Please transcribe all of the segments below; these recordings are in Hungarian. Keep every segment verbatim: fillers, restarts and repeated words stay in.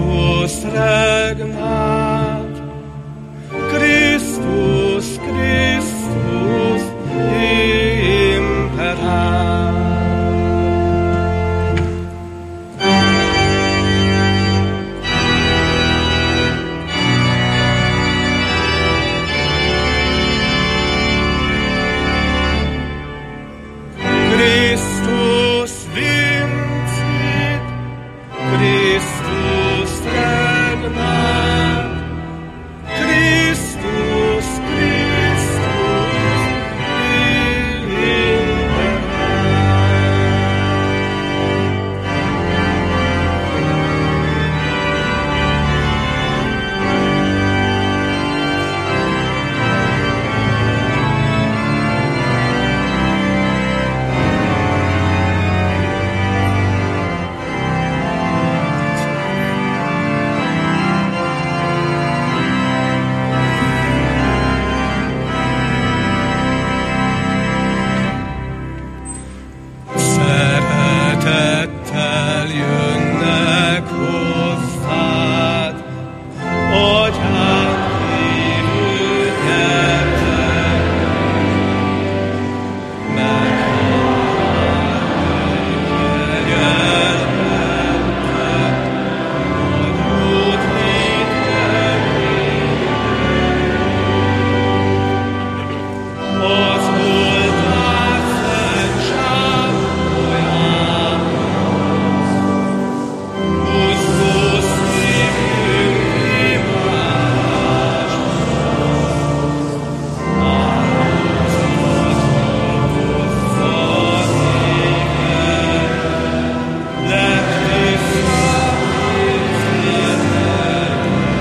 Christus regnat, Christus, Christus imperat. Christus vincit, Christus regnat, Christus, Christus imperat. Szeretettel jönnek hozzád, Atyám, élő gyermek, meghallgatj kegyelmetnek, adód hittelének. Az oltár szent sámoljához, húzzó szívünk imádáshoz, áldozatot hozza néked, lett visszanézétek.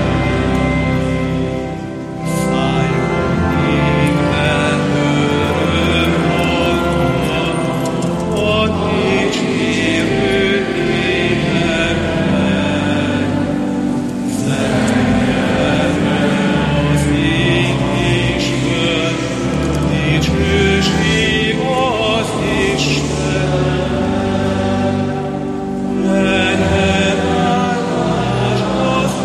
Szálljon néked öröm hangja, a dicsérő éneknek. Zengjen az ég és föld, dicsőség az Istennek. Legyen áldás az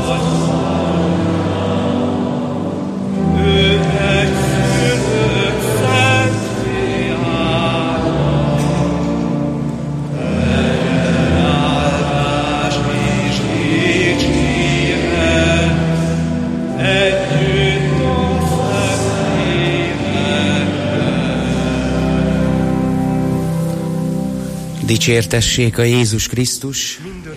Atyának, ő egyszülött szenté áldott. Legyen áldás és dicséret együtt a Szentlélekkel. Dicsértessék a Jézus Krisztus!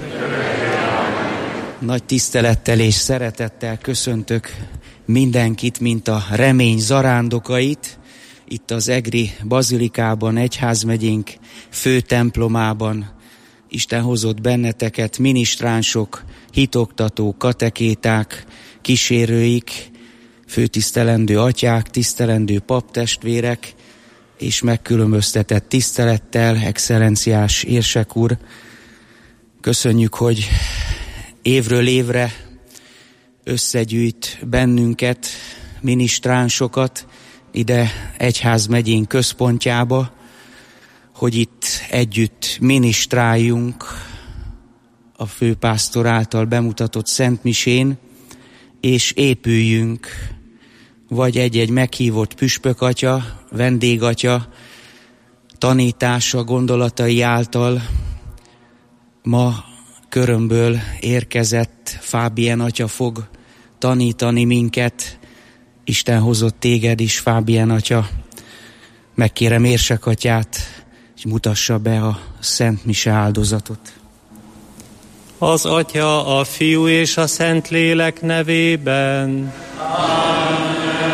Nagy tisztelettel és szeretettel köszöntök mindenkit, mint a remény zarándokait, itt az Egri Bazilikában, egyházmegyénk fő templomában. Isten hozott benneteket, minisztránsok, hitoktatók, katekéták, kísérőik, főtisztelendő atyák, tisztelendő paptestvérek, és megkülönböztetett tisztelettel, excellenciás érsek úr. Köszönjük, hogy évről évre összegyűjt bennünket, minisztránsokat ide egyházmegyénk központjába, hogy itt együtt minisztráljunk a főpásztor által bemutatott szentmisén, és épüljünk, vagy egy-egy meghívott püspökatya, vendégatya tanítása, gondolatai által. Ma Körömből érkezett Fábien atya fog tanítani minket. Isten hozott téged is, Fábien atya. Megkérem érsek atyát, hogy mutassa be a Szent Mise áldozatot. Az Atya, a Fiú és a Szentlélek nevében. Amen.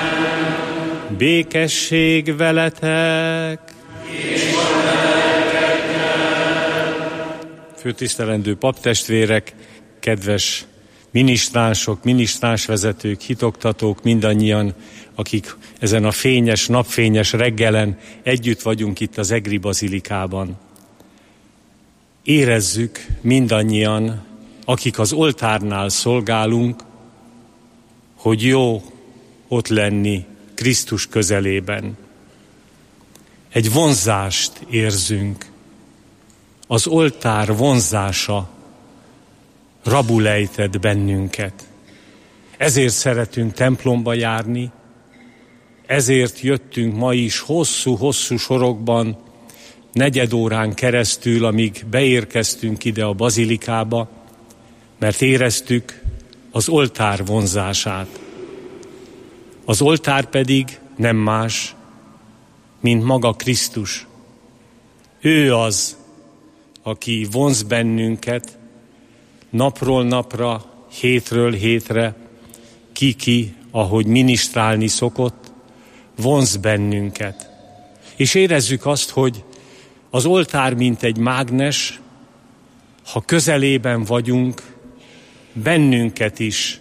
Békesség veletek. És a lelkekkel. Főtisztelendő paptestvérek, kedves minisztránsok, minisztránsvezetők, hitoktatók, mindannyian, akik ezen a fényes, napfényes reggelen együtt vagyunk itt az Egri Bazilikában. Érezzük mindannyian, akik az oltárnál szolgálunk, hogy jó ott lenni Krisztus közelében. Egy vonzást érzünk. Az oltár vonzása rabul ejtett bennünket. Ezért szeretünk templomba járni, ezért jöttünk ma is hosszú-hosszú sorokban, negyed órán keresztül, amíg beérkeztünk ide a bazilikába, mert éreztük az oltár vonzását. Az oltár pedig nem más, mint maga Krisztus. Ő az, aki vonz bennünket napról napra, hétről hétre, ki-ki, ahogy minisztrálni szokott, vonz bennünket. És érezzük azt, hogy az oltár, mint egy mágnes, ha közelében vagyunk, bennünket is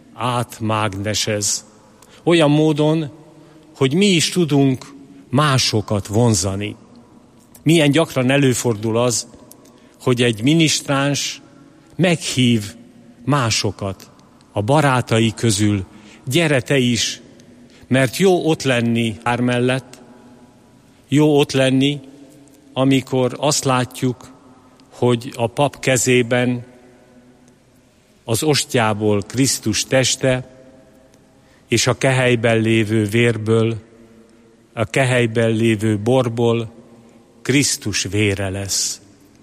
átmágnesez. Olyan módon, hogy mi is tudunk másokat vonzani. Milyen gyakran előfordul az, hogy egy minisztráns meghív másokat a barátai közül, gyere te is, mert jó ott lenni ár mellett, jó ott lenni, amikor azt látjuk, hogy a pap kezében az ostyából Krisztus teste, és a kehelyben lévő vérből, a kehelyben lévő borból Krisztus vére lesz.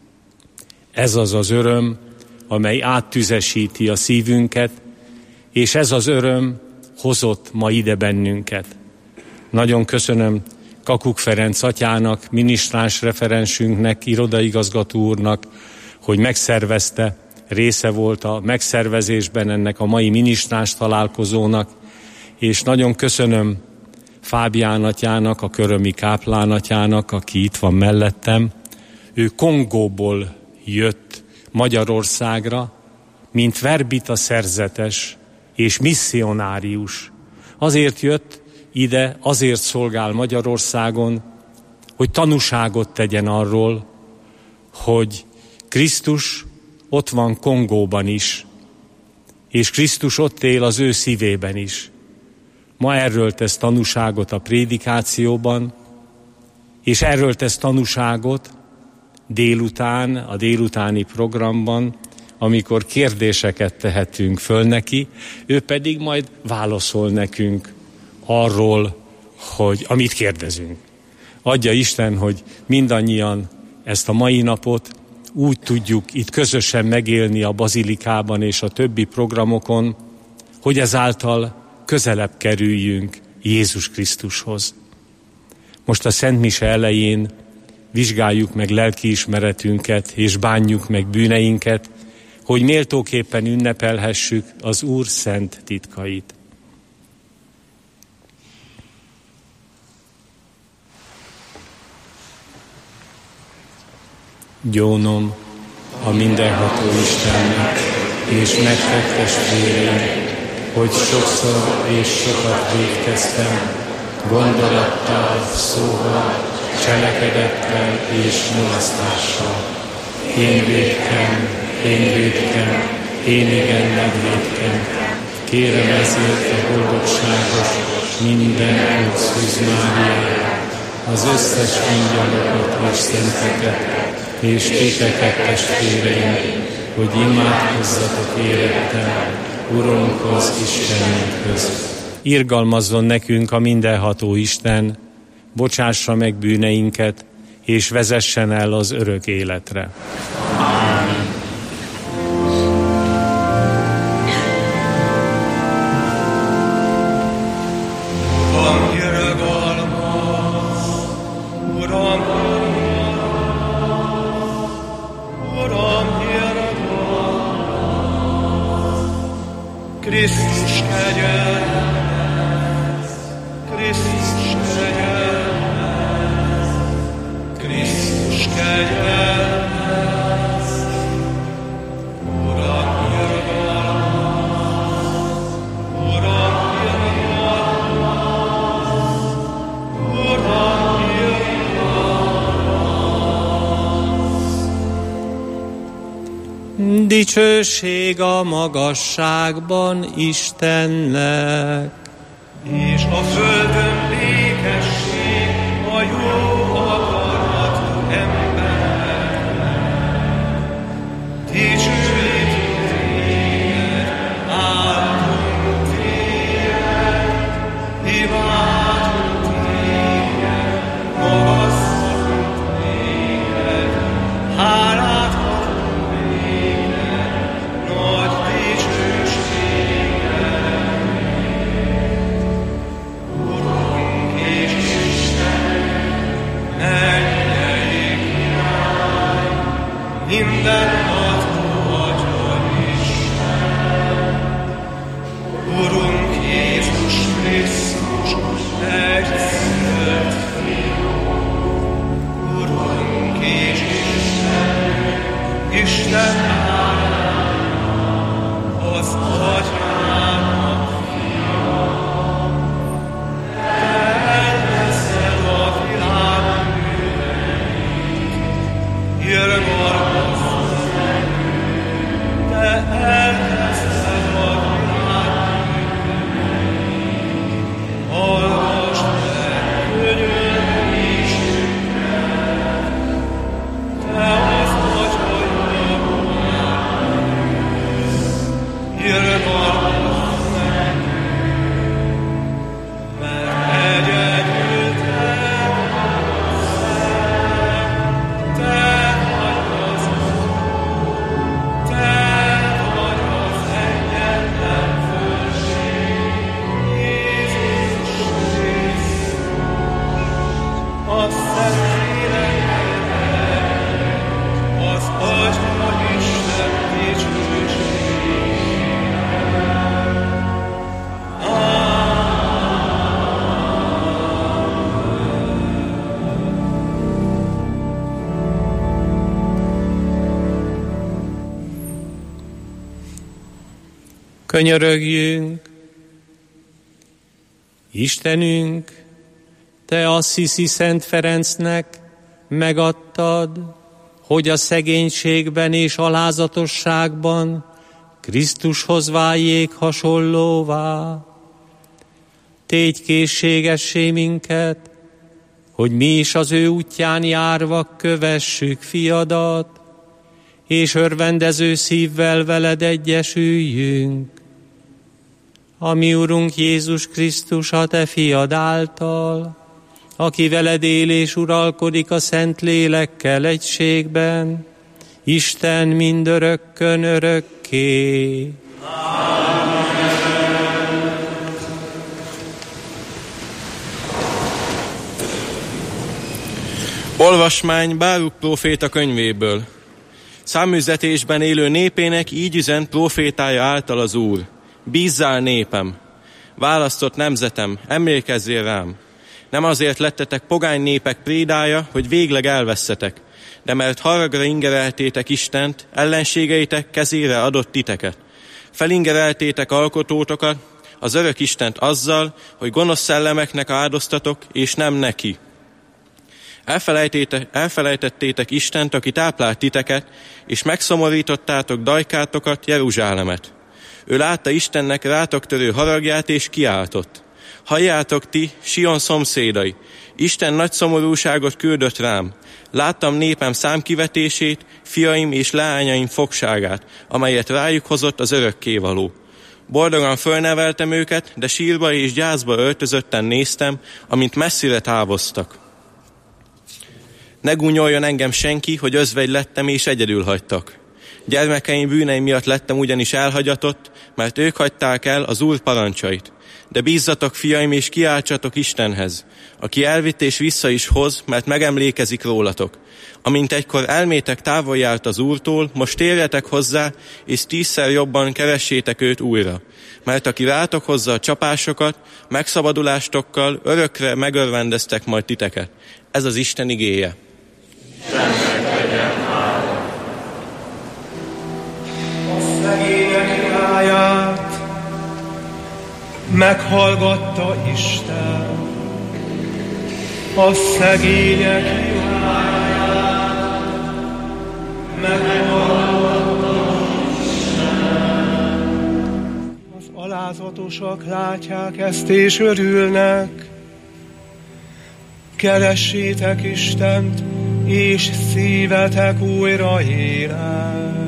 Ez az az öröm, amely áttüzesíti a szívünket, és ez az öröm hozott ma ide bennünket. Nagyon köszönöm Kakuk Ferenc atyának, minisztráns referensünknek, irodaigazgató úrnak, hogy megszervezte, része volt a megszervezésben ennek a mai minisztráns találkozónak, és nagyon köszönöm Fábián atyának, a körömi káplán atyának, aki itt van mellettem. Ő Kongóból jött Magyarországra, mint verbita szerzetes és misszionárius. Azért jött ide, azért szolgál Magyarországon, hogy tanúságot tegyen arról, hogy Krisztus ott van Kongóban is, és Krisztus ott él az ő szívében is. Ma erről tesz tanúságot a prédikációban, és erről tesz tanúságot délután, a délutáni programban, amikor kérdéseket tehetünk föl neki, ő pedig majd válaszol nekünk arról, hogy amit kérdezünk. Adja Isten, hogy mindannyian ezt a mai napot úgy tudjuk itt közösen megélni a bazilikában és a többi programokon, hogy ezáltal közelebb kerüljünk Jézus Krisztushoz. Most a Szent Mise elején vizsgáljuk meg lelkiismeretünket és bánjuk meg bűneinket, hogy méltóképpen ünnepelhessük az Úr szent titkait. Gyónom a mindenható Istennek és nektek testvéreim, hogy sokszor és sokat vétkeztem, gondolattal, szóval, cselekedettel és mulasztással. Én vétkem, én vétkem, én igen megvétkem. Kérem ezért a boldogságos minden Orsz Szűz Máriáját, az összes angyalokat és szenteket, és titeket testvéreim, hogy imádkozzatok érettem Urunkhoz, Istenünkhöz. Irgalmazzon nekünk a mindenható Isten, bocsássa meg bűneinket, és vezessen el az örök életre. Ámen. Krisztus kegyelmez, Krisztus kegyelmez, Krisztus kegyelmez, Uram, irgalmaz, Uram, irgalmaz, Uram, irgalmaz. Dicsőség a magasságban Istennek, és a földön békesség a jó akaratú embernek. Dicsőítünk Könyörögjünk! Istenünk, Te Assisi Szent Ferencnek megadtad, hogy a szegénységben és alázatosságban Krisztushoz váljék hasonlóvá. Tégy készségessé minket, hogy mi is az ő útján járva kövessük fiadat, és örvendező szívvel veled egyesüljünk. A mi Urunk Jézus Krisztus, a Te fiad által, aki veled él és uralkodik a Szent Lélekkel egységben, Isten mindörökkön örökké. Olvasmány Báruk próféta könyvéből. Száműzetésben élő népének így üzent prófétája által az Úr. Bízzál népem, választott nemzetem, emlékezzél rám. Nem azért lettetek pogány népek prédája, hogy végleg elvesszetek, de mert haragra ingereltétek Istent, ellenségeitek kezére adott titeket. Felingereltétek alkotótokat, az örök Istent azzal, hogy gonosz szellemeknek áldoztatok, és nem neki. Elfelejtettétek Istent, aki táplált titeket, és megszomorítottátok dajkátokat, Jeruzsálemet. Ő látta Istennek rátok törő haragját, és kiáltott. Halljátok ti, Sion szomszédai, Isten nagy szomorúságot küldött rám. Láttam népem számkivetését, fiaim és leányaim fogságát, amelyet rájuk hozott az örökkévaló. Boldogan fölneveltem őket, de sírba és gyászba öltözötten néztem, amint messzire távoztak. Ne gúnyoljon engem senki, hogy özvegy lettem és egyedül hagytak. Gyermekeim bűnei miatt lettem ugyanis elhagyatott, mert ők hagyták el az Úr parancsait. De bízzatok, fiaim, és kiáltsatok Istenhez, aki elvitt és vissza is hoz, mert megemlékezik rólatok. Amint egykor elmétek távol járt az Úrtól, most térjetek hozzá, és tízszer jobban keressétek őt újra. Mert aki rátok hozza a csapásokat, megszabadulástokkal örökre megörvendeztek majd titeket. Ez az Isten igéje. Meghallgatta Isten a szegények imáját, meghallgatta Isten. Az alázatosak látják ezt és örülnek. Keressétek Istent, és szívetek újra éled.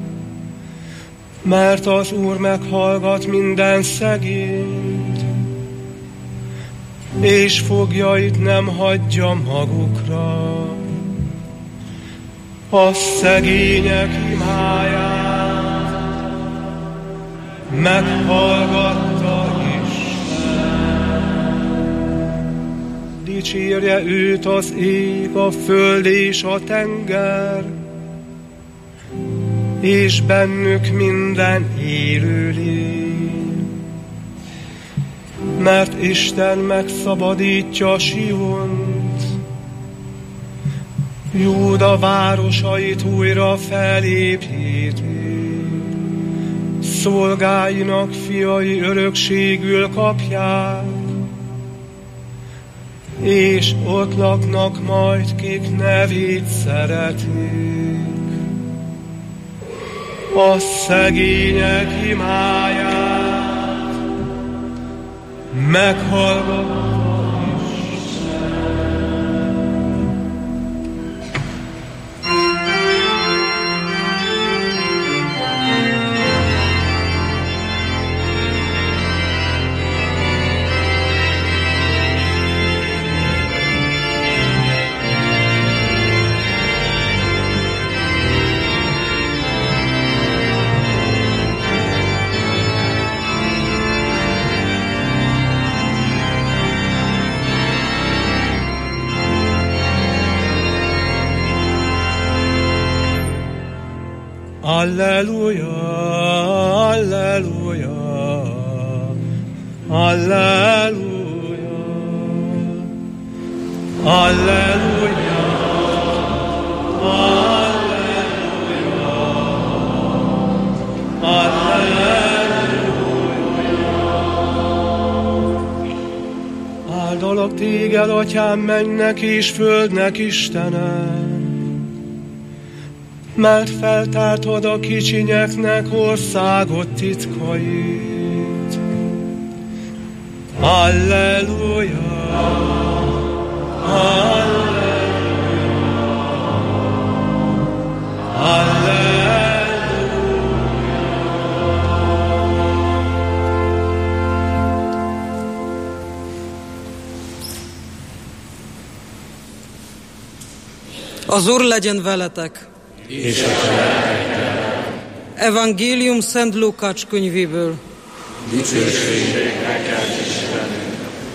Mert az Úr meghallgat minden szegényt, és foglyait nem hagyja magukra. A szegények imáját meghallgatta Isten. Dicsérje őt az ég, a föld és a tenger, és bennük minden élőlény. Mert Isten megszabadítja Siont, Júda városait újra felépíti. Szolgáinak fiai örökségül kapják, és ott laknak majd, kik nevét szeretik. A szegények imáját meghallgatta Isten. Alleluja, alleluja, alleluja, alleluja, alleluja, alleluja. Áldalak téged, Atyám, mennek és földnek Istene, mert feltártad a kicsinyeknek országot titkait. Alleluja, alleluja, alleluja. Az Úr legyen veletek! És a Evangélium Szent Lukács könyvéből. Dicsőség neked, Istenünk!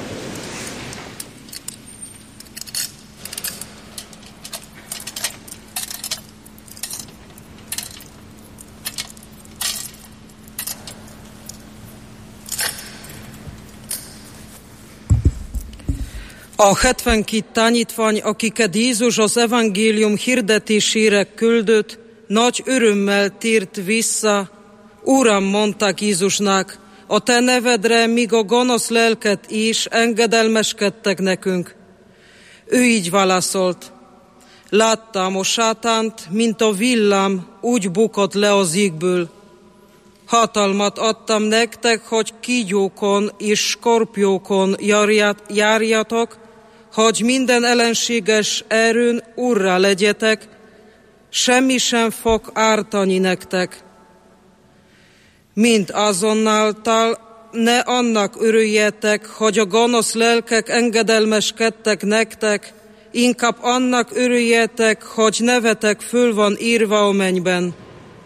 A hetvenkét tanítvány, akiket Jézus az evangélium hirdetésére küldött, nagy örömmel tért vissza. Uram, mondták Jézusnak, a te nevedre, míg a gonosz lelket is engedelmeskedtek nekünk. Ő így válaszolt: láttam a sátánt, mint a villám, úgy bukott le az égből. Hatalmat adtam nektek, hogy kígyókon és skorpiókon járjatok, hogy minden ellenséges erőn urrá legyetek, semmi sem fog ártani nektek. Mint azonnáltal ne annak örüljetek, hogy a gonosz lelkek engedelmeskedtek nektek, inkább annak örüljetek, hogy nevetek föl van írva a mennyben.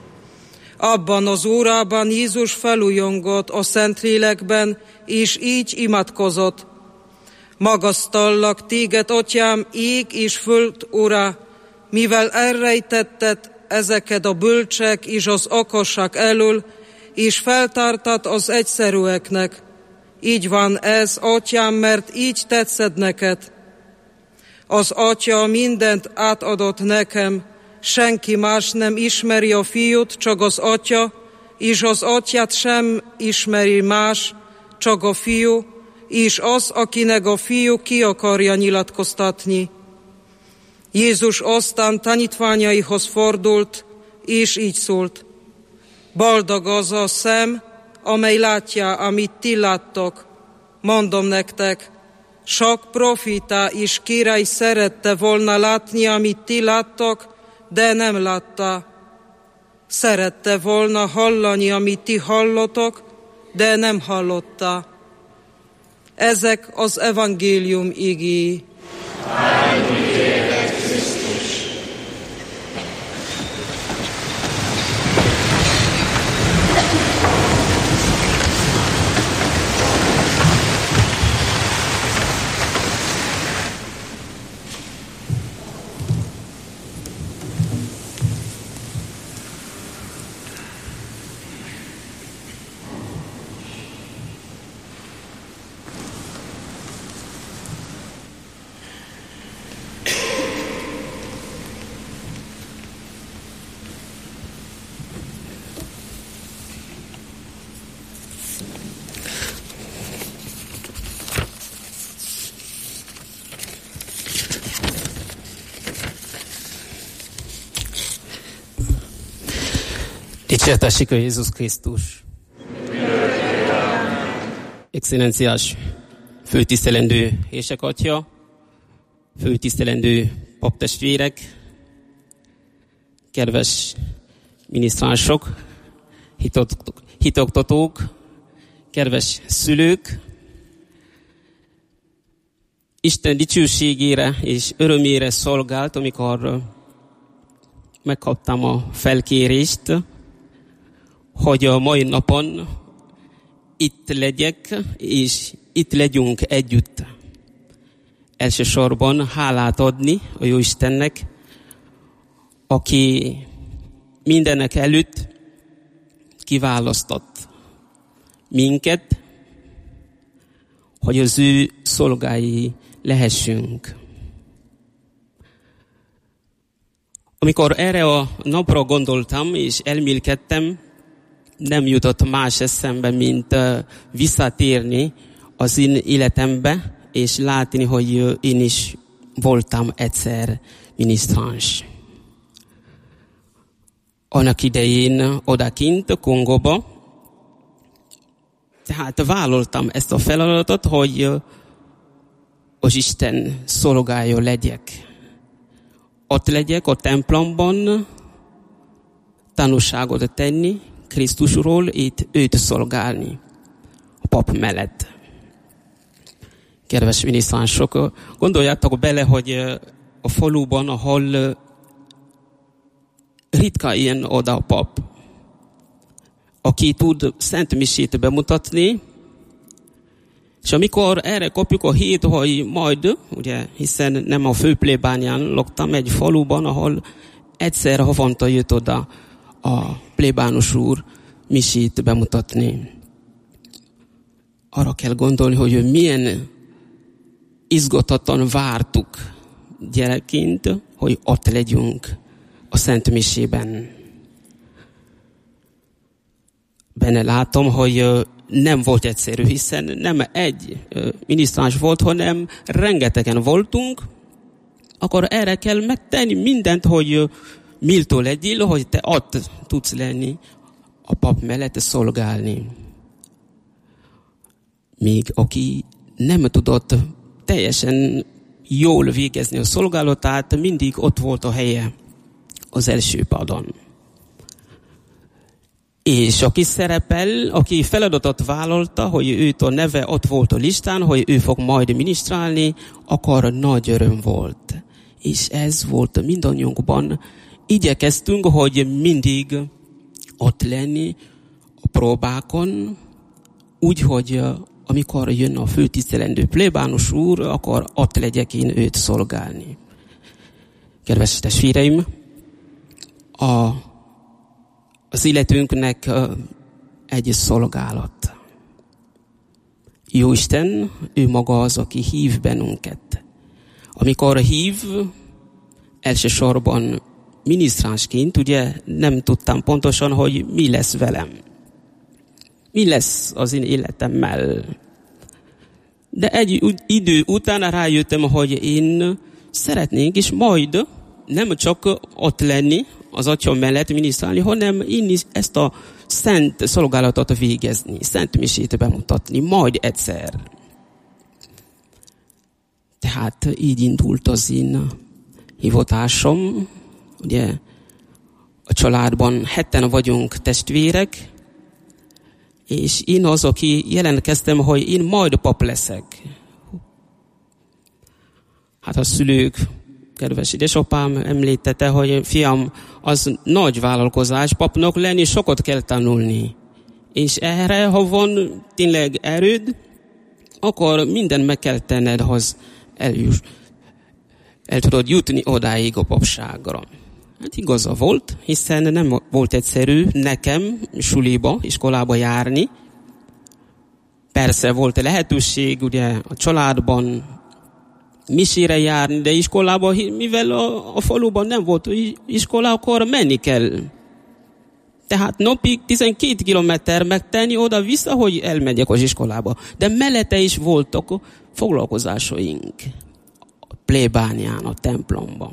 Abban az órában Jézus felújongott a Szentlélekben, és így imádkozott: magasztallak téged, Atyám, ég és föld ura, mivel elrejtetted ezeket a bölcsek és az okosak elől, és feltártad az egyszerűeknek. Így van ez, Atyám, mert így tetszed neked. Az Atya mindent átadott nekem, senki más nem ismeri a Fiút, csak az Atya, és az Atyát sem ismeri más, csak a Fiú, és az, akinek a Fiú ki akarja nyilatkoztatni. Jézus aztán tanítványaihoz fordult, és így szólt: boldog az a szem, amely látja, amit ti láttok. Mondom nektek, sok profita és király szerette volna látni, amit ti láttok, de nem látta. Szerette volna hallani, amit ti hallotok, de nem hallotta. Ezek az evangélium igéi. Dicsértessék a Jézus Krisztus! Excellenciás főtisztelendő Hések Atya, főtisztelendő paptestvérek, kedves minisztránsok, hitoktatók, kedves szülők, Isten dicsőségére és örömére szolgált, amikor megkaptam a felkérést, hogy a mai napon itt legyek, és itt legyünk együtt. Elsősorban hálát adni a Jóistennek, aki mindenek előtt kiválasztott minket, hogy az ő szolgái lehessünk. Amikor erre a napra gondoltam és elmélkedtem, nem jutott más eszembe, mint visszatérni az én életembe, és látni, hogy én is voltam egyszer minisztráns. Annak idején odakint, Kongóba, tehát vállaltam ezt a feladatot, hogy az Isten szolgája legyek. Ott legyek a templomban, tanúságot tenni Krisztusról, itt őt szolgálni a pap mellett. Kedves minisztránsok, gondoljátok bele, hogy a faluban, ahol ritka ilyen oda a pap, aki tud szent misét bemutatni, és amikor erre kapjuk a hét, hogy majd, ugye, hiszen nem a főplébányán laktam, egy faluban, ahol egyszer havonta jött oda a plébános úr misét bemutatni. Arra kell gondolni, hogy milyen izgatottan vártuk gyerekként, hogy ott legyünk a szent misében. Benne látom, hogy nem volt egyszerű, hiszen nem egy minisztráns volt, hanem rengetegen voltunk, akkor erre kell megtenni mindent, hogy méltó legyél, hogy te ott tudsz lenni a pap mellett szolgálni. Még aki nem tudott teljesen jól végezni a szolgálatát, mindig ott volt a helye az első padon. És aki szerepel, aki feladatot vállalta, hogy őt a neve ott volt a listán, hogy ő fog majd minisztrálni, akkor nagy öröm volt. És ez volt mindannyiunkban. Igyekeztünk, hogy mindig ott lenni a próbákon, úgy, hogy amikor jön a főtisztelendő plébános úr, akkor ott legyek én őt szolgálni. Kedves testvéreim, a az életünknek egy szolgálat. Jóisten, ő maga az, aki hív bennünket. Amikor hív, elsősorban minisztránsként, ugye nem tudtam pontosan, hogy mi lesz velem. Mi lesz az én életemmel. De egy idő után rájöttem, hogy én szeretnék is majd nem csak ott lenni, az atya mellett minisztrálni, hanem én is ezt a szent szolgálatot végezni, szent misét bemutatni, majd egyszer. Tehát így indult az én hivatásom. Ugye a családban heten vagyunk testvérek, és én az, aki jelentkeztem, hogy én majd pap leszek. Hát a szülők, kedves édesapám említette, hogy fiam, az nagy vállalkozás, papnak lenni sokat kell tanulni. És erre, ha van tényleg erőd, akkor mindent meg kell tenned, hogy eljuss, el tudod jutni odáig a papságra. Hát igaza volt, hiszen nem volt egyszerű nekem suliba, iskolába járni. Persze volt lehetőség, ugye a családban misére járni, de iskolában, mivel a, a faluban nem volt iskola, akkor menni kell. Tehát napig tizenkét kilométer megtenni oda-vissza, hogy elmegyek az iskolába. De mellette is voltak foglalkozásaink a plébánián, a templomban.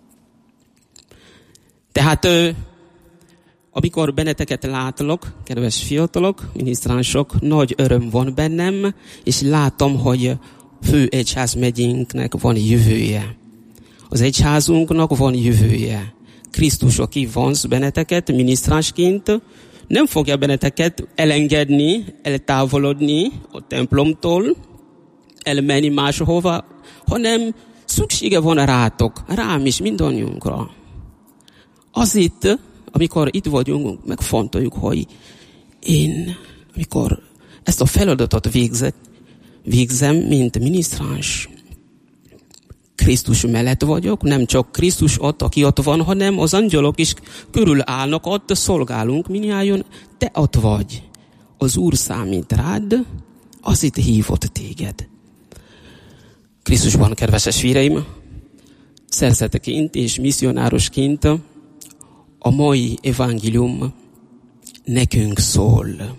Tehát amikor benneteket látlak, kedves fiatalok, minisztránsok, nagy öröm van bennem, és látom, hogy fő egyházmegyénknek van jövője. Az egyházunknak van jövője. Krisztus, aki vonz benneteket minisztránsként, nem fogja benneteket elengedni, eltávolodni a templomtól, elmenni máshova, hanem szüksége van rátok, rám is, mindannyiunkra. Azért, amikor itt vagyunk, megfontoljuk, hogy én, amikor ezt a feladatot végzek, végzem, mint minisztráns, Krisztus mellett vagyok, nem csak Krisztus ott, aki ott van, hanem az angyalok is körül állnak, ott szolgálunk, mindnyájan te ott vagy. Az Úr számít rád, azért hívott téged. Krisztusban, kedves testvéreim, szerzeteként és misszionárosként a mai evangélium nekünk szól.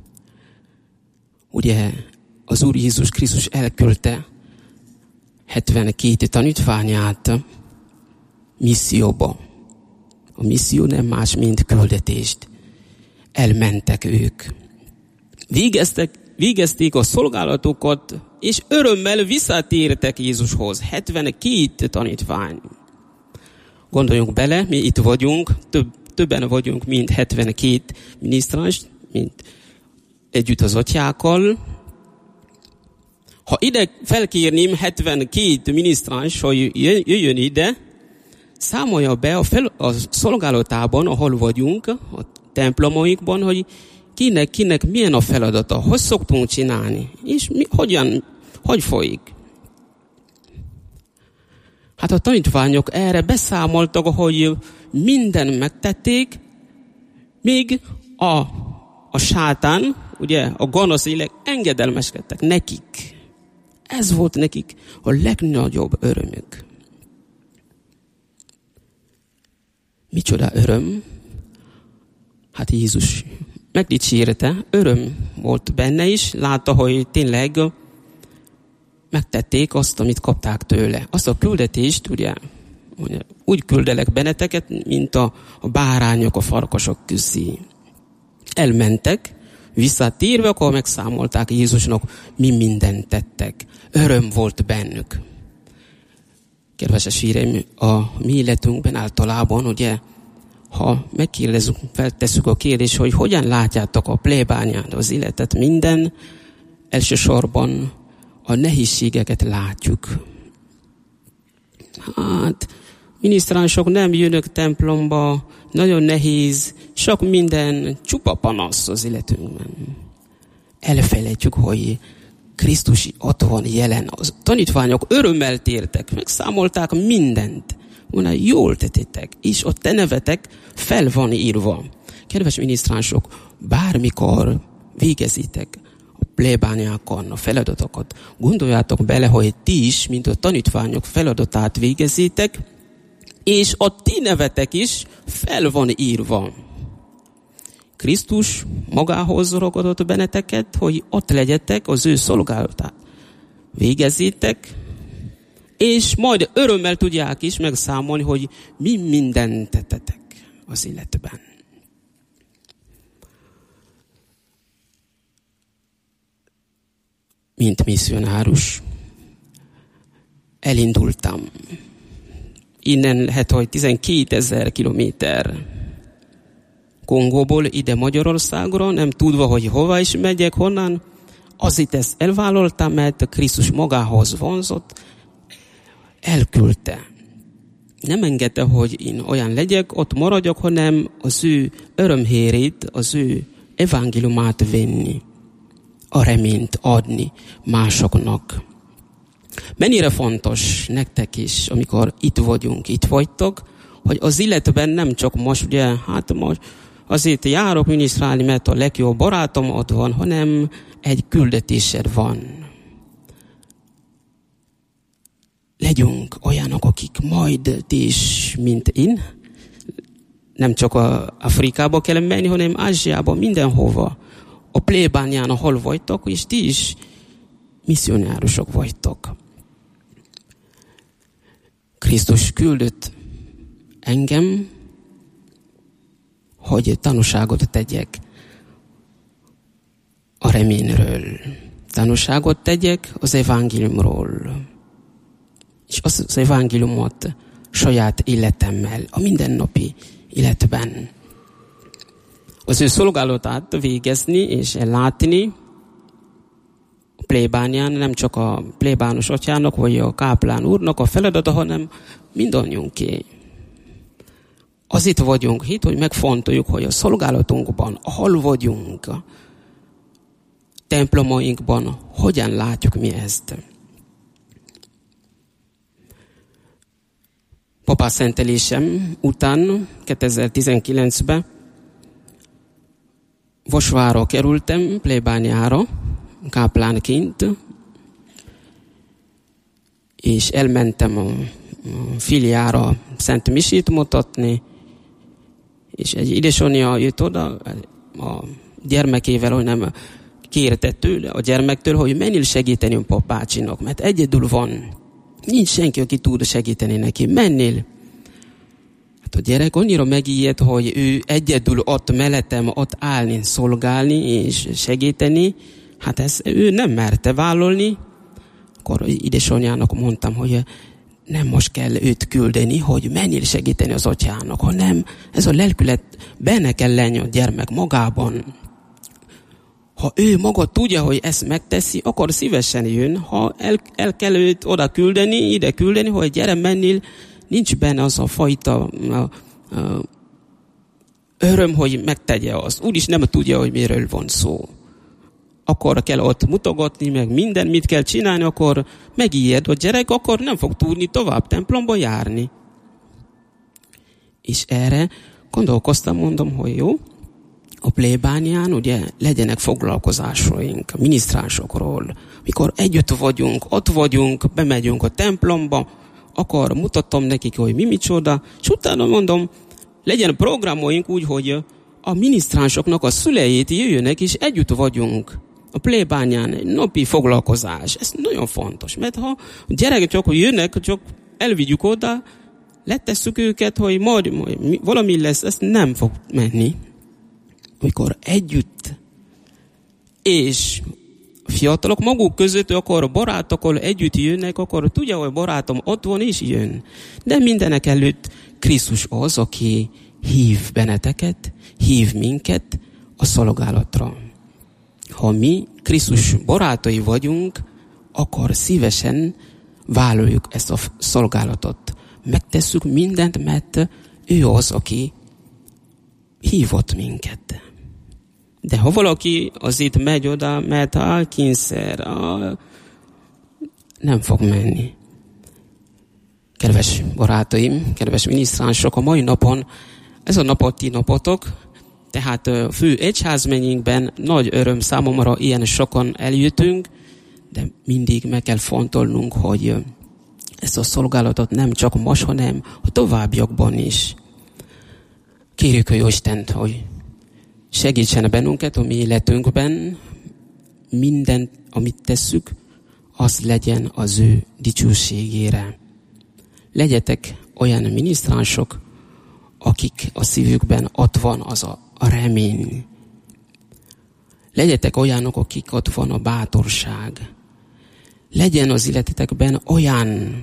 Ugye az Úr Jézus Krisztus elküldte hetvenkét tanítványát misszióba. A misszió nem más, mint küldetést. Elmentek ők. Végeztek, végezték a szolgálatokat, és örömmel visszatértek Jézushoz. hetvenkét tanítvány. Gondoljunk bele, mi itt vagyunk, több, többen vagyunk, mint hetvenkét minisztráns, mint együtt az atyákkal. Ha ide felkérném hetvenkét minisztráns, hogy jöjjön ide, számolja be a, fel, a szolgálatában, ahol vagyunk, a templomaikban, hogy kinek, kinek milyen a feladata, hogy szoktunk csinálni, és mi, hogyan, hogy folyik. Hát a tanítványok erre beszámoltak, hogy minden megtették, még a, a sátán, ugye a gonosz élek engedelmeskedtek nekik. Ez volt nekik a legnagyobb örömük. Micsoda öröm? Hát Jézus megdicsérte, öröm volt benne is, látta, hogy tényleg megtették azt, amit kapták tőle. Azt a küldetést, ugye, úgy küldelek benneteket, mint a, a bárányok a farkasok közé. Elmentek, visszatérve, akkor megszámolták Jézusnak, mi mindent tettek. Öröm volt bennük. Kedves testvéreim, a mi életünkben általában, ugye, ha megkérdezzük, feltesszük a kérdést, hogy hogyan látjátok a plébániát, az életet, minden elsősorban a nehézségeket látjuk. Hát, minisztránsok nem jönnek templomba, nagyon nehéz, sok minden, csupa panasz az életünkben. Elfelejtjük, hogy Krisztus ott van jelen. A tanítványok örömmel tértek, megszámolták mindent. Mondja, jól tettétek, és a te nevetek fel van írva. Kedves minisztránsok, bármikor végezitek a plébániákon a feladatokat, gondoljátok bele, hogy ti is, mint a tanítványok feladatát végezitek, és a ti nevetek is fel van írva. Krisztus magához ragadott benneteket, hogy ott legyetek, az ő szolgálatát végezzétek, és majd örömmel tudják is megszámolni, hogy mi mindent tettetek az életben. Mint misszionárus elindultam. Innen lehet, hogy tizenkétezer kilométer Kongóból ide Magyarországra, nem tudva, hogy hova is megyek, honnan. Azért ezt elvállaltam, mert Krisztus magához vonzott, elküldte. Nem engedte, hogy én olyan legyek, ott maradjak, hanem az ő örömhírét, az ő evangéliumát venni, a reményt adni másoknak. Mennyire fontos nektek is, amikor itt vagyunk, itt vagytok, hogy az életben nem csak most, ugye, hát most azért járok minisztrálni, mert a legjobb barátom ott van, hanem egy küldetésed van. Legyünk olyanok, akik majd ti is, mint én, nem csak a Afrikába kell menni, hanem Ázsiába, mindenhova. A plébánián, ahol vagytok, és ti is misszionárusok vagytok. Krisztus küldött engem, hogy tanúságot tegyek a reményről. Tanúságot tegyek az evangéliumról. És az, az evangéliumot saját életemmel, a mindennapi életben. Az ő szolgálatát végezni és ellátni a plébánián, nem csak a plébános atyának, vagy a káplán úrnak a feladata, hanem mindannyiunké. Azért vagyunk itt, hogy megfontoljuk, hogy a szolgálatunkban, hol vagyunk, a templomainkban, hogyan látjuk mi ezt. papászentelésem után kétezer-tizenkilencben Vasvára kerültem, plébániára, káplánként, és elmentem a filiára Szent Misét mutatni, és egy édesanyja jött oda a gyermekével, hogy nem kérte tőle, a gyermektől, hogy menjél segíteni a papácsinak, mert egyedül van. Nincs senki, aki tud segíteni neki. Mennél. Hát a gyerek annyira megijedt, hogy ő egyedül ott mellettem, ott állni, szolgálni és segíteni. Hát ezt ő nem merte vállalni. Akkor édesanyjának mondtam, hogy nem most kell őt küldeni, hogy menjél segíteni az atyának, hanem ez a lelkület benne kell lenni a gyermek magában. Ha ő maga tudja, hogy ezt megteszi, akkor szívesen jön. Ha el, el kell őt oda küldeni, ide küldeni, hogy gyere, mennél, nincs benne az a fajta a, a, öröm, hogy megtegye azt. Úgy is nem tudja, hogy miről van szó. Akkor kell ott mutogatni, meg minden, mit kell csinálni, akkor megijed a gyerek, akkor nem fog tudni tovább templomba járni. És erre gondolkoztam, mondom, hogy jó, a plébánián ugye legyenek foglalkozásaink, a minisztránsokról. Mikor együtt vagyunk, ott vagyunk, bemegyünk a templomba, akkor mutatom nekik, hogy mi micsoda, és utána mondom, legyen programoink úgy, hogy a minisztránsoknak a szüleit jöjjönek, és együtt vagyunk a plébánián, egy napi foglalkozás. Ez nagyon fontos, mert ha a gyerekek csak hogy jönnek, csak elvigyük oda, letesszük őket, hogy majd, majd valami lesz, ez nem fog menni. Amikor együtt, és fiatalok maguk között, akkor barátokkal együtt jönnek, akkor tudja, hogy barátom ott van és jön. De mindenek előtt Krisztus az, aki hív benneteket, hív minket a szolgálatra. Ha mi Krisztus barátai vagyunk, akkor szívesen vállaljuk ezt a szolgálatot. Megtesszük mindent, mert ő az, aki hívott minket. De ha valaki azért megy oda, mert a kényszer, a... nem fog menni. Kedves barátaim, kedves minisztránsok, a mai napon, ez a napot ti napotok, tehát a fő egyházmegyénkben nagy öröm számomra, ilyen sokan eljöttünk, de mindig meg kell fontolnunk, hogy ezt a szolgálatot nem csak most, hanem a továbbiakban is. Kérjük a Jóistent, hogy segítsen bennünket a mi életünkben, mindent, amit tesszük, az legyen az ő dicsőségére. Legyetek olyan minisztránsok, akik a szívükben ott van az a, a remény. Legyetek olyanok, akik ott van a bátorság. Legyen az életetekben olyan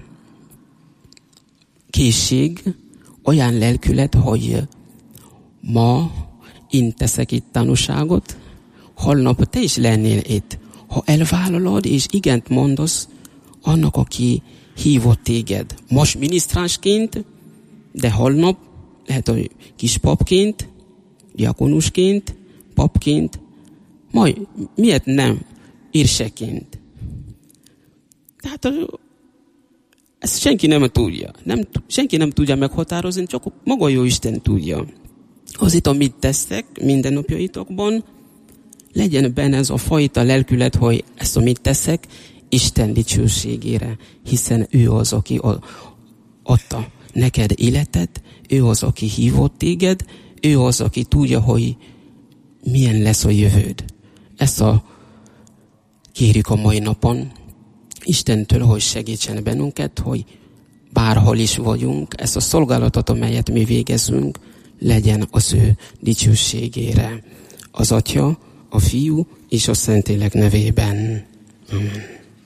készség, olyan lelkület, hogy ma én teszek itt tanúságot, holnap te is lennél itt. Ha elvállalod és igent mondasz annak, aki hívott téged. Most minisztránsként, de holnap lehet, hogy kis papként, diakonusként, papként, majd miért nem írseként. Tehát ezt senki nem tudja. Nem, senki nem tudja meghatározni, csak maga Jóisten tudja. Azért, amit tesztek mindennapjaitokban, legyen benne ez a fajta lelkület, hogy ezt, amit teszek, Isten dicsőségére, hiszen ő az, aki adta neked életet, ő az, aki hívott téged, ő az, aki tudja, hogy milyen lesz a jövőd. Ezt a kérjük a mai napon Istentől, hogy segítsen bennünket, hogy bárhol is vagyunk, ezt a szolgálatot, amelyet mi végezünk, legyen az ő dicsőségére. Az Atya, a Fiú és a Szentlélek nevében. Amen.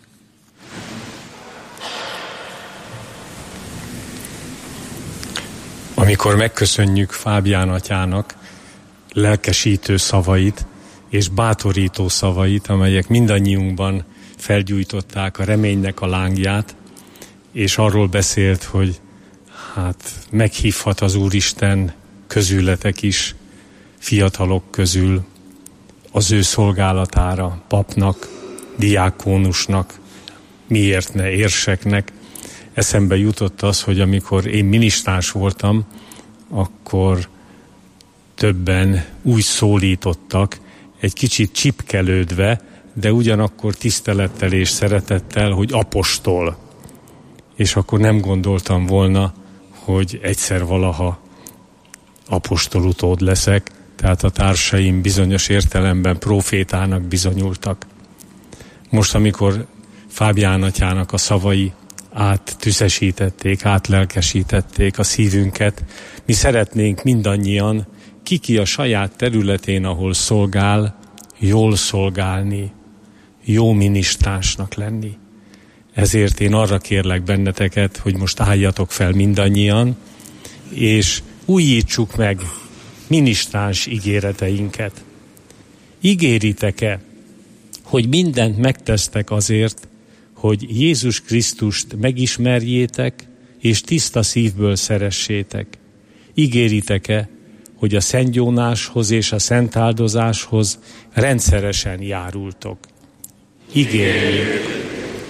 Amikor megköszönjük Fábián atyának lelkesítő szavait és bátorító szavait, amelyek mindannyiunkban felgyújtották a reménynek a lángját, és arról beszélt, hogy hát meghívhat az Úristen közületek is, fiatalok közül, az ő szolgálatára, papnak, diákónusnak, miért ne érseknek. eszembe jutott az, hogy amikor én minisztráns voltam, akkor többen úgy szólítottak, egy kicsit csipkelődve, de ugyanakkor tisztelettel és szeretettel, hogy apostol. És akkor nem gondoltam volna, hogy egyszer valaha apostolutód leszek, tehát a társaim bizonyos értelemben profétának bizonyultak. Most, amikor Fábián atyának a szavai áttüzesítették, átlelkesítették a szívünket, mi szeretnénk mindannyian, kiki a saját területén, ahol szolgál, jól szolgálni, jó minisztránsnak lenni. Ezért én arra kérlek benneteket, hogy most álljatok fel mindannyian, és újítsuk meg minisztráns ígéreteinket. Ígéritek-e, hogy mindent megtesztek azért, hogy Jézus Krisztust megismerjétek, és tiszta szívből szeressétek? Ígéritek-e, hogy a szentgyónáshoz és a szentáldozáshoz rendszeresen járultok? Ígérjétek.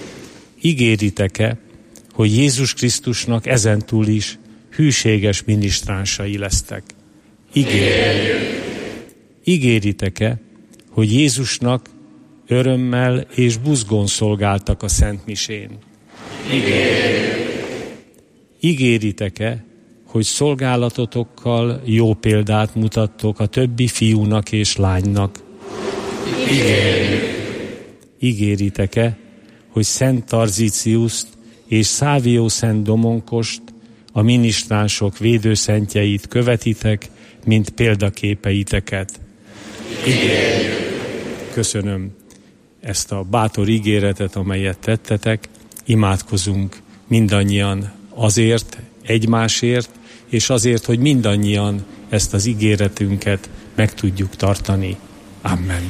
Ígéritek-e, hogy Jézus Krisztusnak ezentúl is hűséges minisztránsai lesztek? Ígérjétek. Ígéritek-e, hogy Jézusnak örömmel és buzgón szolgáltak a Szent Misén? Ígérjétek. Ígéritek-e, hogy szolgálatotokkal jó példát mutattok a többi fiúnak és lánynak? Ígérjétek. Ígéritek-e, hogy Szent Tarzíciuszt és Szávió Szent Domonkost, a minisztránsok védőszentjeit követitek, mint példaképeiteket? Ígérjétek. Köszönöm ezt a bátor ígéretet, amelyet tettetek. Imádkozunk mindannyian azért, egymásért, és azért, hogy mindannyian ezt az ígéretünket meg tudjuk tartani. Amen.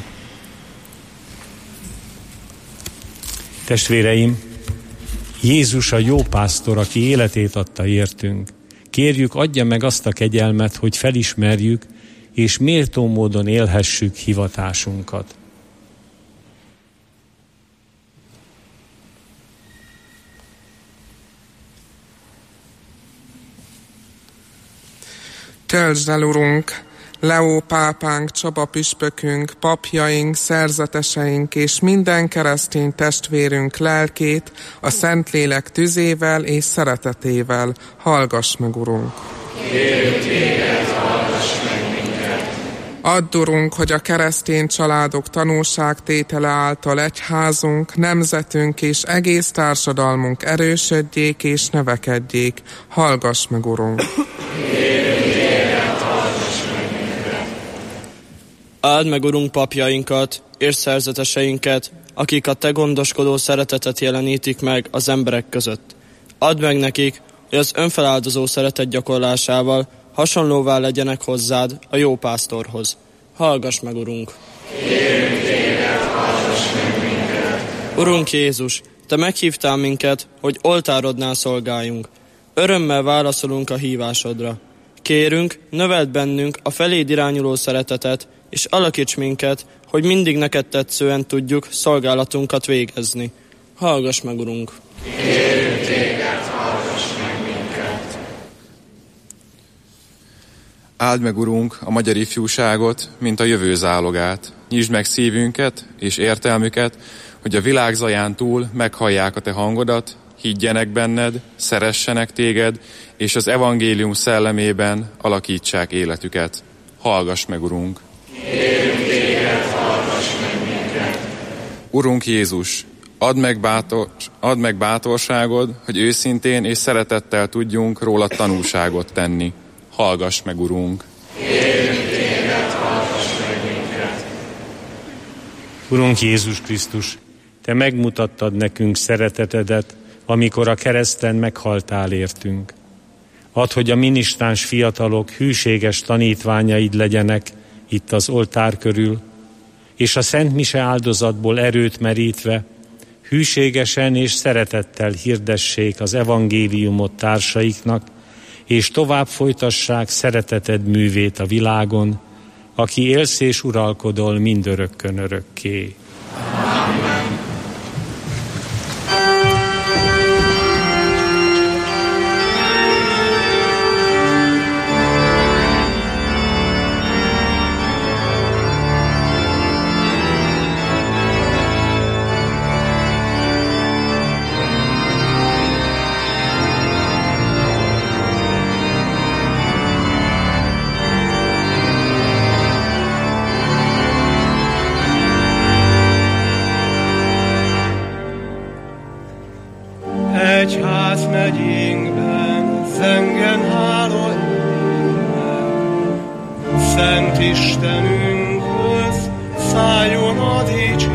Testvéreim, Jézus a jó pásztor, aki életét adta értünk. Kérjük, adja meg azt a kegyelmet, hogy felismerjük, és méltó módon élhessük hivatásunkat. Töltsd el, Urunk, Leó pápánk, Csaba püspökünk, papjaink, szerzeteseink és minden keresztény testvérünk lelkét a Szentlélek tüzével és szeretetével. Hallgass meg, Urunk! Kérjük téged, hallgass meg minket! Add, Urunk, hogy a keresztény családok tanúságtétele által egyházunk, nemzetünk és egész társadalmunk erősödjék és növekedjék. Hallgass meg, Urunk! Áld meg, Urunk, papjainkat és szerzeteseinket, akik a Te gondoskodó szeretetet jelenítik meg az emberek között. Add meg nekik, hogy az önfeláldozó szeretet gyakorlásával hasonlóvá legyenek hozzád, a jó pásztorhoz. Hallgass meg, Urunk! Kérünk téged, hallgass meg minket! Urunk Jézus, Te meghívtál minket, hogy oltárodnál szolgáljunk. Örömmel válaszolunk a hívásodra. Kérünk, növeld bennünk a feléd irányuló szeretetet, és alakíts minket, hogy mindig neked tetszően tudjuk szolgálatunkat végezni. Hallgass meg, Urunk! Kérünk téged, hallgass meg minket! Áld meg, Urunk, a magyar ifjúságot, mint a jövő zálogát. Nyisd meg szívünket és értelmüket, hogy a világ zaján túl meghallják a Te hangodat, higgyenek benned, szeressenek téged, és az evangélium szellemében alakítsák életüket. Hallgass meg, Urunk! Kérünk téged, hallgass meg minket! Urunk Jézus, add meg, bátor, add meg bátorságod, hogy őszintén és szeretettel tudjunk róla tanúságot tenni. Hallgass meg, Urunk! Kérünk téged, hallgass meg minket! Urunk Jézus Krisztus, Te megmutattad nekünk szeretetedet, amikor a kereszten meghaltál értünk. Add, hogy a minisztráns fiatalok hűséges tanítványaid legyenek itt az oltár körül, és a Szent Mise áldozatból erőt merítve, hűségesen és szeretettel hirdessék az evangéliumot társaiknak, és tovább folytassák szereteted művét a világon, aki élsz és uralkodol mindörökkön örökké. Amen. megyénkben zengen hála Szent Istenünkhöz szálljon a dicséret,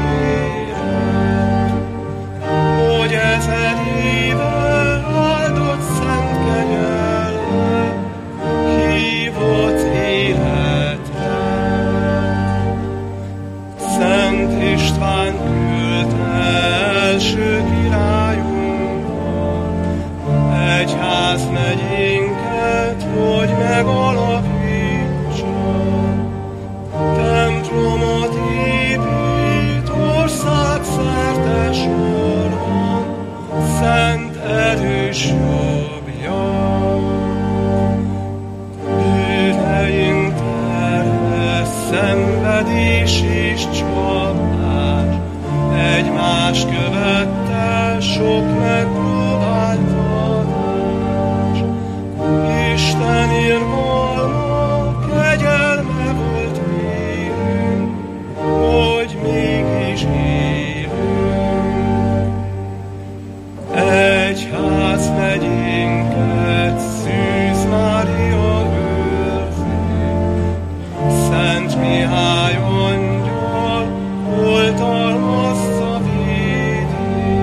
hogy ezer éve áldott szent kegyelme hívott életre. Szent István küldte első királyunkat, egyházmegyénket, hogy megalapítsa. Templomot épít országszerte sorban, szent erős jobbja. Bűneink terhe, szenvedés és csapás, egymást követte sok megpróbáltatás. Isten irgalma, kegyelme volt vérünk, hogy mégis élünk. Egyházmegyénket Szűz Mária őrzi, Szent Mihály angyal oltalmazza védi,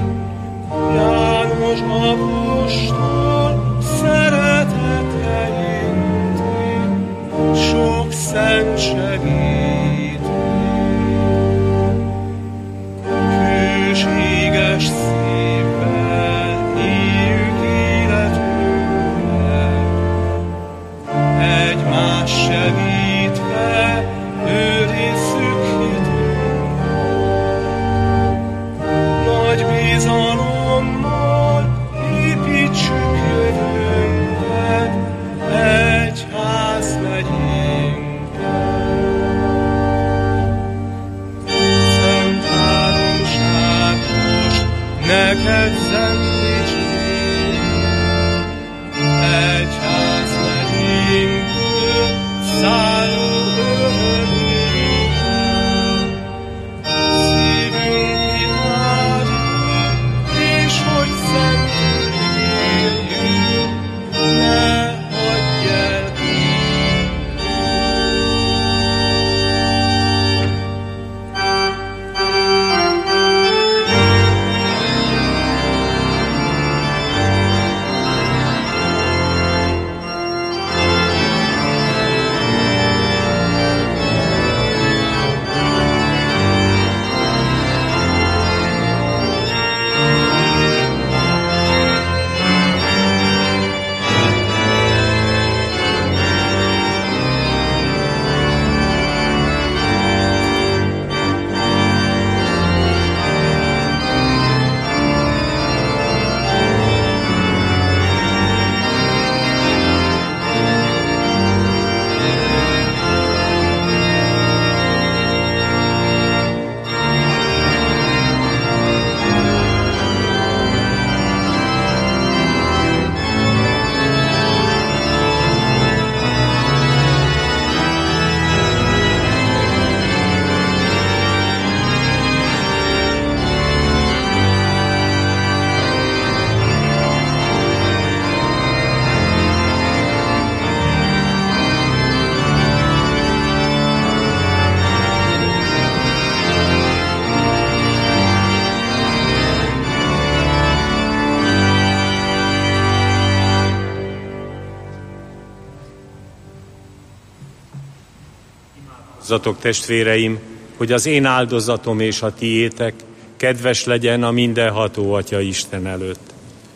János apostol szeretetre inti, sok szent segíti. Hűséges szívvel éljük életünket, egymás segítve őrizzük hitünket. Nagy bizalommal építsük jövőnket, egyházmegyénket. Szent háromságos, neked szent dicsérjük, egyházmegyénkből szálló örömünkkel. Szívünk imádjuk, és hogy szentül éljünk, ne hagyj el. Imádkozzatok, testvéreim, hogy az én áldozatom és a tiétek kedves legyen a mindenható Atya Isten előtt.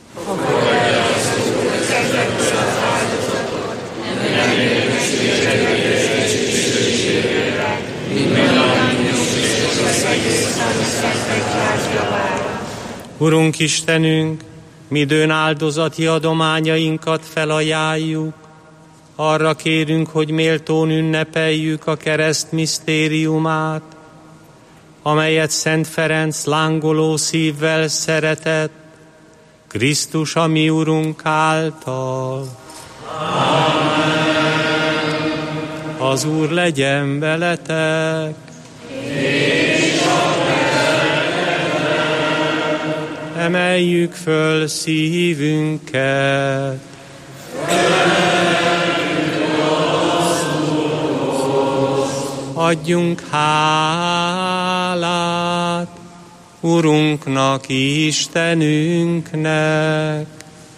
Urunk Istenünk, midőn áldozati adományainkat felajánljuk, arra kérünk, hogy méltón ünnepeljük a kereszt misztériumát, amelyet Szent Ferenc lángoló szívvel szeretett, Krisztus a mi Urunk által. Amen. Az Úr legyen veletek. Emeljük föl szívünket. Adjunk hálát Urunknak, Istenünknek.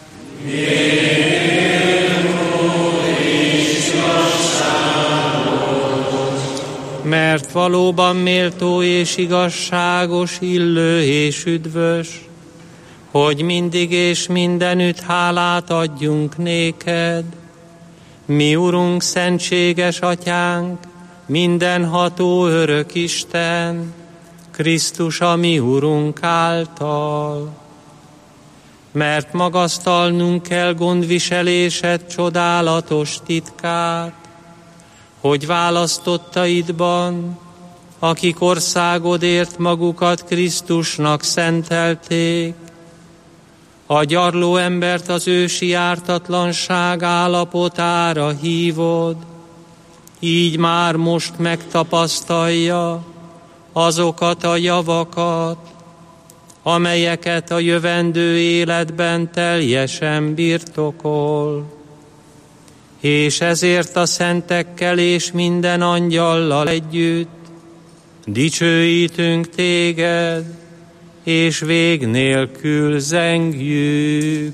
Mert valóban méltó és igazságos, illő és üdvös, hogy mindig és mindenütt hálát adjunk néked, mi Urunk, szentséges Atyánk, mindenható örök Isten, Krisztus a mi Urunk által. Mert magasztalnunk kell gondviselésed csodálatos titkát, hogy választottaidban, akik országodért magukat Krisztusnak szentelték, a gyarló embert az ősi ártatlanság állapotára hívod, így már most megtapasztalja azokat a javakat, amelyeket a jövendő életben teljesen birtokol. És ezért a szentekkel és minden angyallal együtt dicsőítünk téged, és vég nélkül zengjük.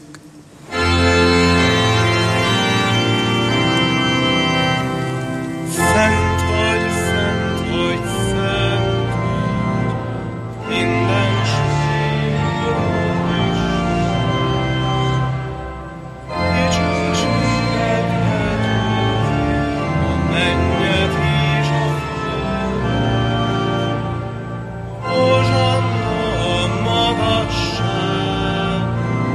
Szent vagy, szent vagy, szent vagy, mindenség dicsőséget a mennyet és a földet. Hozsanna a magasság,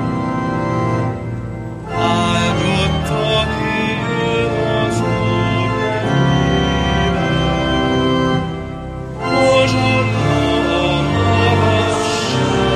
áldott, aki jön az Úr nevében. Hozsanna a magasság.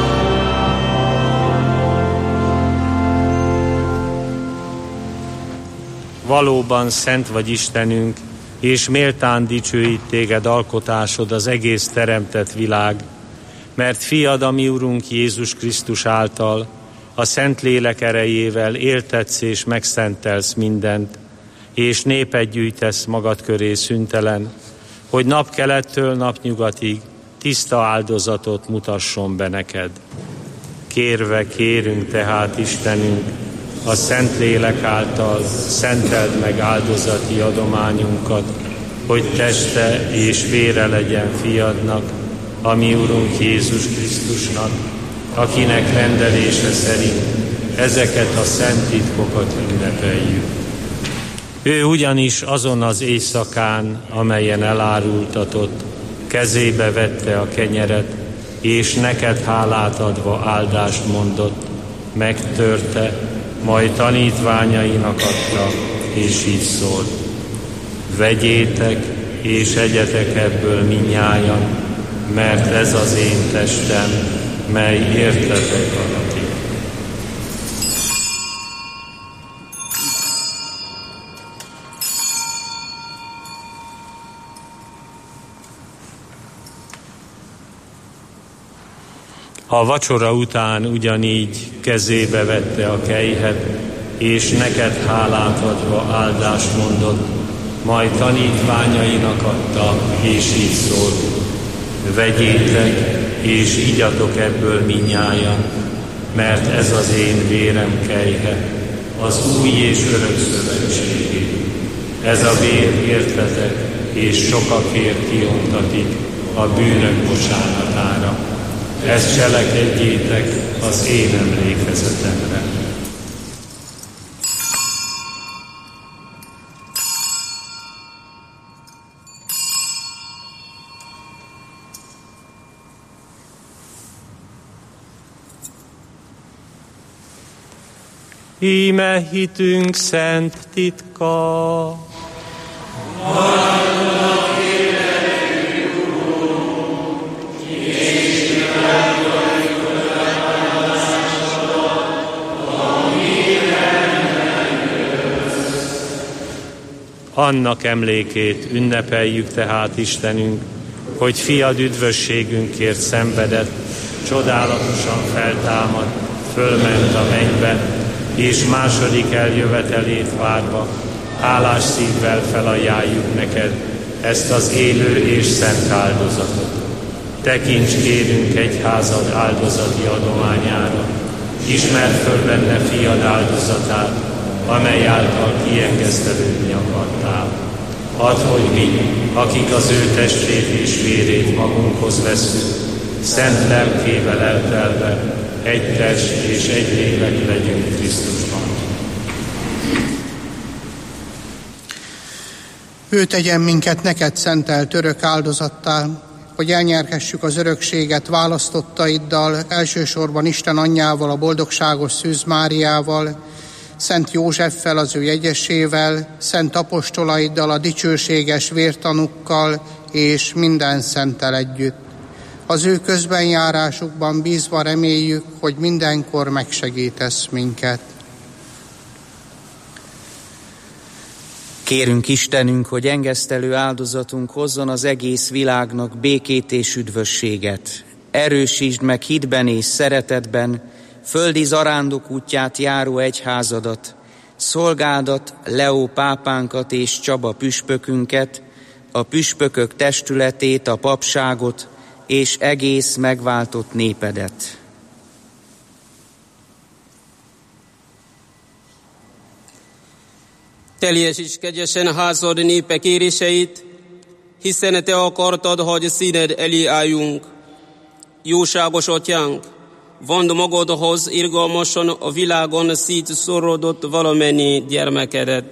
Valóban szent vagy Istenünk, és méltán dicsőít téged alkotásod, az egész teremtett világ, mert fiad, a mi Urunk Jézus Krisztus által, a Szentlélek erejével éltetsz és megszentelsz mindent, és népet gyűjtesz magad köré szüntelen, hogy napkelettől napnyugatig tiszta áldozatot mutasson be neked. Kérve kérünk tehát, Istenünk, a Szentlélek által szenteld meg áldozati adományunkat, hogy teste és vére legyen fiadnak, a mi Urunk Jézus Krisztusnak, akinek rendelése szerint ezeket a szent titkokat ünnepeljük. Ő ugyanis azon az éjszakán, amelyen elárultatott, kezébe vette a kenyeret, és neked hálát adva áldást mondott, megtörte, majd tanítványainak adta, és így szólt: vegyétek és egyetek ebből mindnyájan, mert ez az én testem, mely értetek adatik. A vacsora után ugyanígy kezébe vette a kelyhet, és neked hálát adva áldást mondott, majd tanítványainak adta, és így szólt: vegyétek, és igyatok ebből mindnyájan, mert ez az én vérem kelyhe, az új és örök szövetségé. Ez a vér értetek, és sokakért kiontatik a bűnök bocsánatára. Ezt cselekedjétek az én emlékezetemre. Íme hitünk szent titka. Annak emlékét ünnepeljük tehát, Istenünk, hogy fiad üdvösségünkért szenvedett, csodálatosan feltámad, fölment a mennybe, és második eljövetelét várva, hálás szívvel felajánljuk neked ezt az élő és szent áldozatot. Tekints kérünk egyházad áldozati adományára, ismerd föl benne fiad áldozatát, amely által kiengesztelődni akartál. Add, hogy mi, akik az ő testét és vérét magunkhoz vesszük, szent lelkével eltelve, egy test és egy lélek legyünk Krisztusban. Ő tegyen minket neked szentelt örök áldozattá, hogy elnyerhessük az örökséget választottaiddal, elsősorban Isten anyjával, a boldogságos Szűz Máriával, Szent Józseffel, az ő jegyesével, szent apostolaiddal, a dicsőséges vértanukkal és minden szenttel együtt. Az ő közbenjárásukban bízva reméljük, hogy mindenkor megsegítesz minket. Kérünk Istenünk, hogy engesztelő áldozatunk hozzon az egész világnak békét és üdvösséget. Erősítsd meg hitben és szeretetben földi zarándok útját járó egyházadat, szolgádat, Leó pápánkat és Csaba püspökünket, a püspökök testületét, a papságot és egész megváltott népedet. Teljesíts kegyesen házad népe kéréseit, hiszen te akartad, hogy színed elé álljunk. Jóságos atyánk, vond magadhoz irgalmasan a világon szétszorodott valamennyi gyermekedet.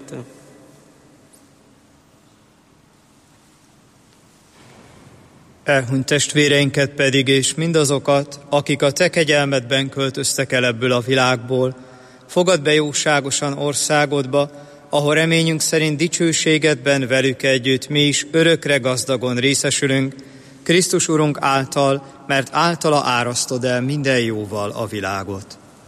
Elhunyt testvéreinket pedig, és mindazokat, akik a te kegyelmedben költöztek el ebből a világból, fogad be jóságosan országodba, ahol reményünk szerint dicsőségedben velük együtt mi is örökre gazdagon részesülünk, Krisztus Urunk által, mert általa árasztod el minden jóval a világot.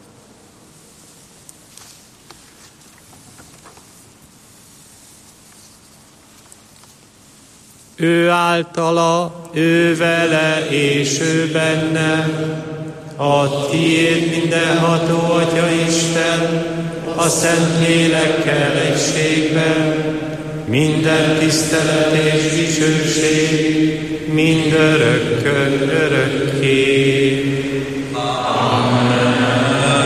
Ő általa, ő vele és ő benne, a tiéd mindenható Atya Isten, a Szent Lélekkel egységben, minden tisztelet és dicsőség, mindörökkön örökké. Amen.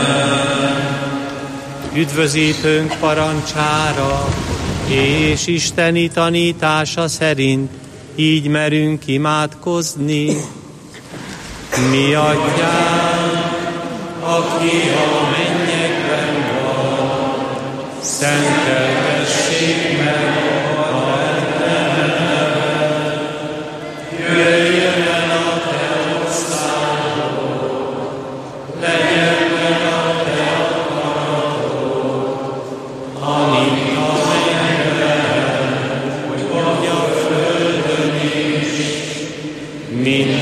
Üdvözítőnk parancsára és isteni tanítása szerint így merünk imádkozni. Mi Atyánk, aki a mennyekben van, szenteltessék